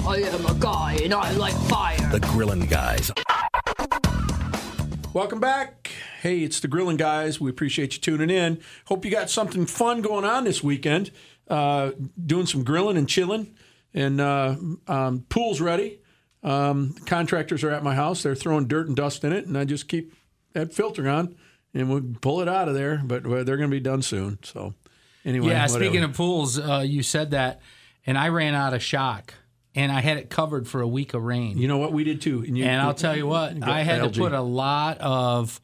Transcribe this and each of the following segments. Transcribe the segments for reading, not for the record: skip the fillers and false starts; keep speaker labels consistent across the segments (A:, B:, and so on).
A: I am a guy and I like fire.
B: The Grillin' Guys.
C: Welcome back. Hey, it's the Grillin' Guys. We appreciate you tuning in. Hope you got something fun going on this weekend. Doing some grilling and chilling. And pool's ready. Contractors are at my house. They're throwing dirt and dust in it, and I just keep that filter on, and we'll pull it out of there. But they're going to be done soon. So anyway.
D: Yeah,
C: whatever.
D: Speaking of pools, you said that, and I ran out of shock. And I had it covered for a week of rain.
C: You know what? We did too.
D: And I'll tell you what, I had
C: algae.
D: to put a lot of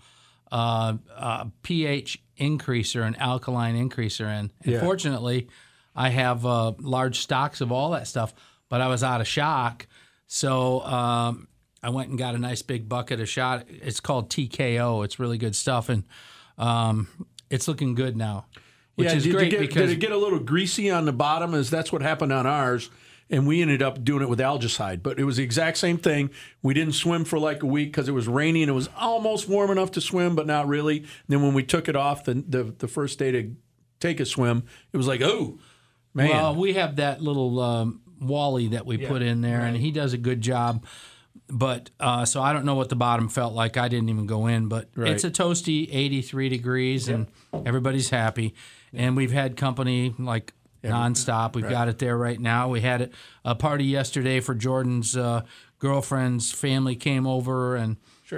D: pH increaser and alkaline increaser in. And fortunately, I have large stocks of all that stuff, but I was out of shock. So I went and got a nice big bucket of shot. It's called TKO. It's really good stuff. And it's looking good now, which is great.
C: Did it get a little greasy on the bottom? That's what happened on ours. And we ended up doing it with algicide. But it was the exact same thing. We didn't swim for like a week because it was rainy and it was almost warm enough to swim, but not really. And then when we took it off the first day to take a swim, it was like, oh, man.
D: Well, we have that little Wally that we put in there, and he does a good job. But so I don't know what the bottom felt like. I didn't even go in. But it's a toasty 83 degrees, and everybody's happy. And we've had company like nonstop. We've got it there right now. We had a party yesterday for Jordan's girlfriend's family came over, and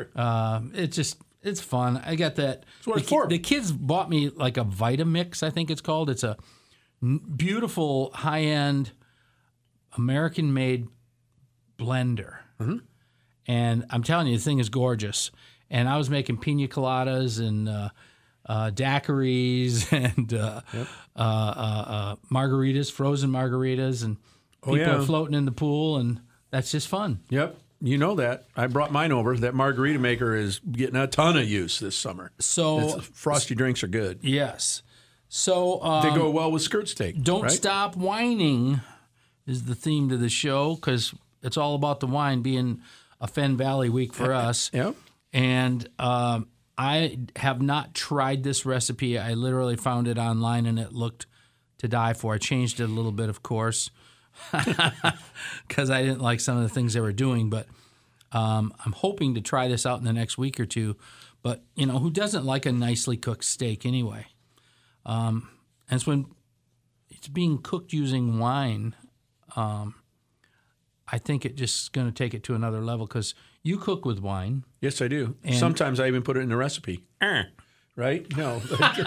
D: it's fun. I got that.
C: That's what it's for.
D: The kids bought me like a Vitamix, I think it's called. It's a beautiful high-end American-made blender, and I'm telling you, the thing is gorgeous. And I was making pina coladas and daiquiris and margaritas, frozen margaritas, and people are floating in the pool, and that's just fun.
C: Yep. You know that. I brought mine over. That margarita maker is getting a ton of use this summer.
D: So
C: frosty drinks are good.
D: Yes. So
C: they go well with skirt steak.
D: Don't stop whining is the theme to the show, because it's all about the wine being a Fenn Valley week for us.
C: Yep.
D: And I have not tried this recipe. I literally found it online, and it looked to die for. I changed it a little bit, of course, because I didn't like some of the things they were doing. But I'm hoping to try this out in the next week or two. But, you know, who doesn't like a nicely cooked steak anyway? And it's when it's being cooked using wine, I think it just going to take it to another level, because you cook with wine.
C: Yes, I do. And sometimes I even put it in the recipe. Right? No.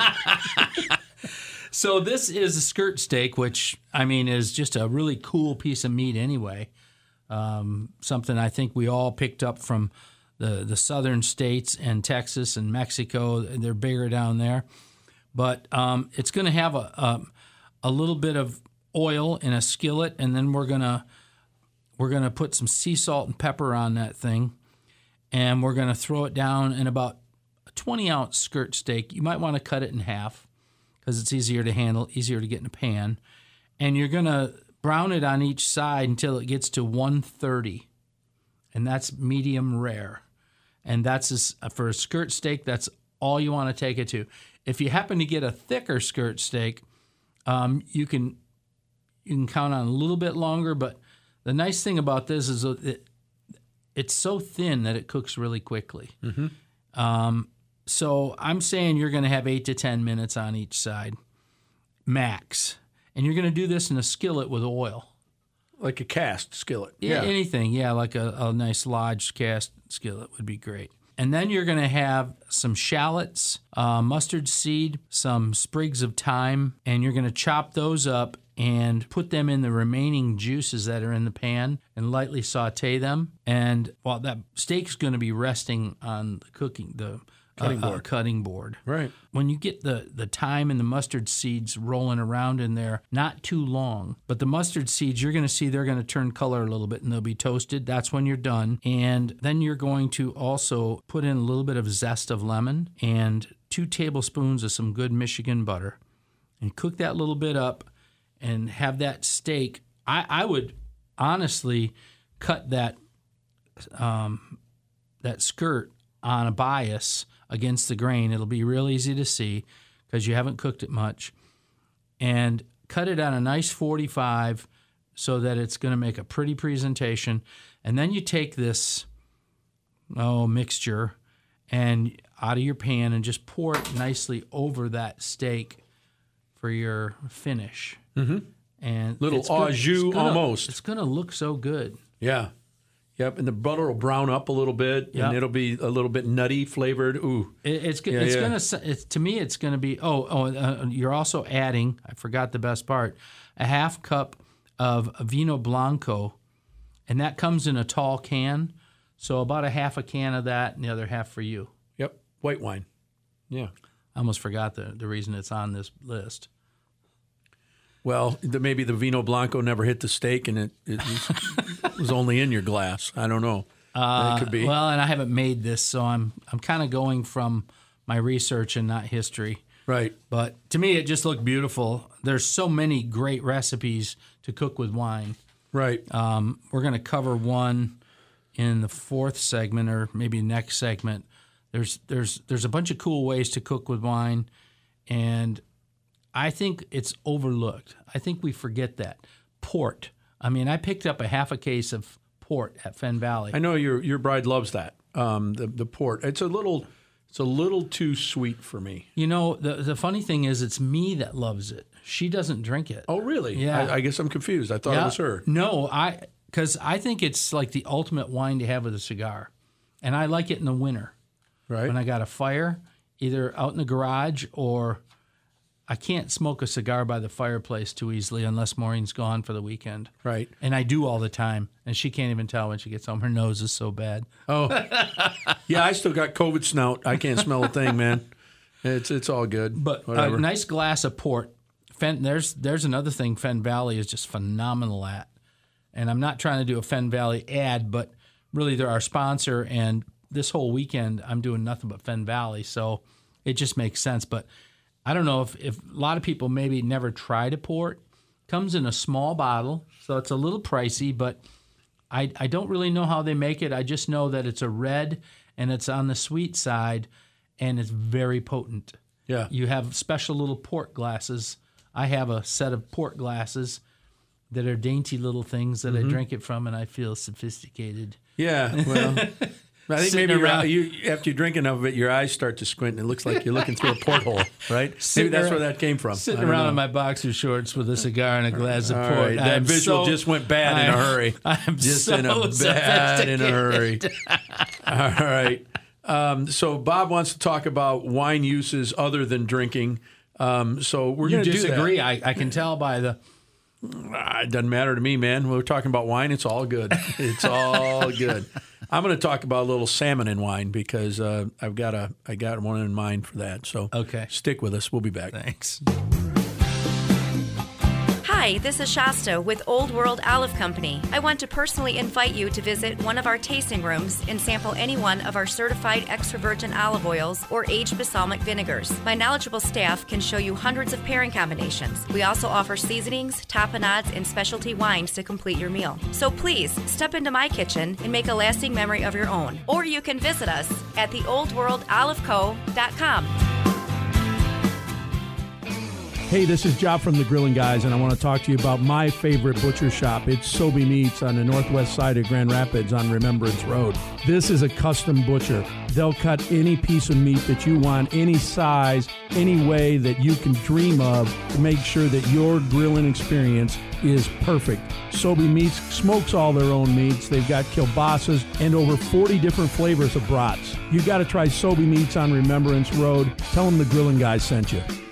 D: So this is a skirt steak, which, I mean, is just a really cool piece of meat anyway. Something I think we all picked up from the southern states and Texas and Mexico. They're bigger down there. But it's going to have a little bit of oil in a skillet, and then we're gonna put some sea salt and pepper on that thing, and we're gonna throw it down in about a 20-ounce skirt steak. You might want to cut it in half because it's easier to handle, easier to get in a pan, and you're gonna brown it on each side until it gets to 130, and that's medium rare, and that's for a skirt steak. That's all you want to take it to. If you happen to get a thicker skirt steak, you can count on a little bit longer. But the nice thing about this is it's so thin that it cooks really quickly. Mm-hmm. So I'm saying you're going to have 8 to 10 minutes on each side, max. And you're going to do this in a skillet with oil.
C: Like a cast skillet.
D: Yeah. Anything. Yeah, like a nice Lodge cast skillet would be great. And then you're going to have some shallots, mustard seed, some sprigs of thyme, and you're going to chop those up and put them in the remaining juices that are in the pan and lightly saute them. And while that steak's going to be resting on the cutting board.
C: Right.
D: When you get the thyme and the mustard seeds rolling around in there, not too long, but the mustard seeds, you're going to see they're going to turn color a little bit and they'll be toasted. That's when you're done. And then you're going to also put in a little bit of zest of lemon and 2 tablespoons of some good Michigan butter, and cook that little bit up and have that steak. I would honestly cut that skirt on a bias against the grain. It'll be real easy to see because you haven't cooked it much. And cut it on a nice 45, so that it's going to make a pretty presentation. And then you take this mixture and out of your pan and just pour it nicely over that steak for your finish.
C: Mm-hmm.
D: And
C: little au jus almost.
D: It's going to look so good.
C: Yeah. Yep, and the butter will brown up a little bit, and it'll be a little bit nutty flavored. Ooh,
D: to me, it's gonna be. You're also adding. I forgot the best part. A half cup of Vino Blanco, and that comes in a tall can. So about a half a can of that, and the other half for you.
C: Yep, white wine. Yeah,
D: I almost forgot the reason it's on this list.
C: Well, maybe the Vino Blanco never hit the steak, and it was only in your glass. I don't know. It could be.
D: Well, and I haven't made this, so I'm kind of going from my research and not history.
C: Right.
D: But to me, it just looked beautiful. There's so many great recipes to cook with wine.
C: Right.
D: We're going to cover one in the fourth segment, or maybe next segment. There's a bunch of cool ways to cook with wine, and I think it's overlooked. I think we forget that. Port. I mean, I picked up a half a case of port at Fenn Valley.
C: I know your bride loves that. The port. It's a little too sweet for me.
D: You know, the funny thing is, it's me that loves it. She doesn't drink it.
C: Oh, really?
D: Yeah.
C: I guess I'm confused. I thought it was her.
D: No, because I think it's like the ultimate wine to have with a cigar, and I like it in the winter.
C: Right.
D: When I got a fire, either out in the garage or. I can't smoke a cigar by the fireplace too easily unless Maureen's gone for the weekend.
C: Right.
D: And I do all the time, and she can't even tell when she gets home. Her nose is so bad.
C: Oh. Yeah, I still got COVID snout. I can't smell a thing, man. It's all good.
D: But a nice glass of port. There's another thing Fenn Valley is just phenomenal at. And I'm not trying to do a Fenn Valley ad, but really they're our sponsor, and this whole weekend I'm doing nothing but Fenn Valley, so it just makes sense. But I don't know if a lot of people maybe never tried a port. Comes in a small bottle, so it's a little pricey, but I don't really know how they make it. I just know that it's a red, and it's on the sweet side, and it's very potent.
C: Yeah.
D: You have special little port glasses. I have a set of port glasses that are dainty little things that I drink it from, and I feel sophisticated.
C: Yeah, well... I think maybe after you drink enough of it, your eyes start to squint, and it looks like you're looking through a porthole, right? Maybe that's where that came from.
D: Sitting around in my boxer shorts with a cigar and a glass of port.
C: Right. That visual just went bad in a hurry.
D: I'm
C: just
D: so
C: in a hurry. All right. So Bob wants to talk about wine uses other than drinking. So we're going to
D: disagree. I can tell by the...
C: It doesn't matter to me, man. We're talking about wine. It's all good. It's all good. I'm going to talk about a little salmon in wine because I got one in mind for that. So stick with us. We'll be back.
D: Thanks.
B: Hi, this is Shasta with Old World Olive Company. I want to personally invite you to visit one of our tasting rooms and sample any one of our certified extra virgin olive oils or aged balsamic vinegars. My knowledgeable staff can show you hundreds of pairing combinations. We also offer seasonings, tapenades, and specialty wines to complete your meal. So please, step into my kitchen and make a lasting memory of your own. Or you can visit us at theoldworldoliveco.com.
E: Hey, this is Job from the Grilling Guys, and I want to talk to you about my favorite butcher shop. It's Sobey Meats on the northwest side of Grand Rapids on Remembrance Road. This is a custom butcher. They'll cut any piece of meat that you want, any size, any way that you can dream of to make sure that your grilling experience is perfect. Sobey Meats smokes all their own meats. They've got kielbasa's and over 40 different flavors of brats. You got to try Sobey Meats on Remembrance Road. Tell them the Grilling Guys sent you.